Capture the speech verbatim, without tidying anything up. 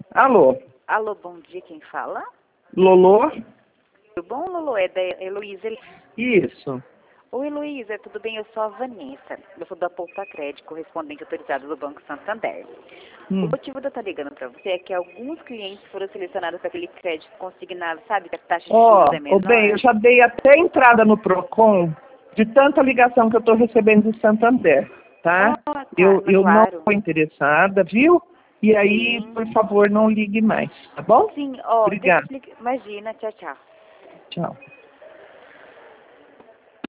Alô? Alô, bom dia, quem fala? Lolô? Tudo bom, Lolo? É da Heloísa. Isso. Oi, Heloísa, tudo bem? Eu sou a Vanessa. Eu sou da Poupa Crédito, correspondente autorizada do Banco Santander. Hum. O motivo de eu estar ligando para você é que alguns clientes foram selecionados para aquele crédito consignado, sabe? Que a taxa de Ó, juros é oh, menor. bem, eu já dei até entrada no Procon de tanta ligação que eu estou recebendo do Santander, tá? Ah, tá, Eu, eu não claro. estou interessada, viu? E aí, Sim. por favor, não ligue mais, tá bom? Sim, ó, deixa eu Obrigada. explicar. Imagina, tchau, tchau. Tchau.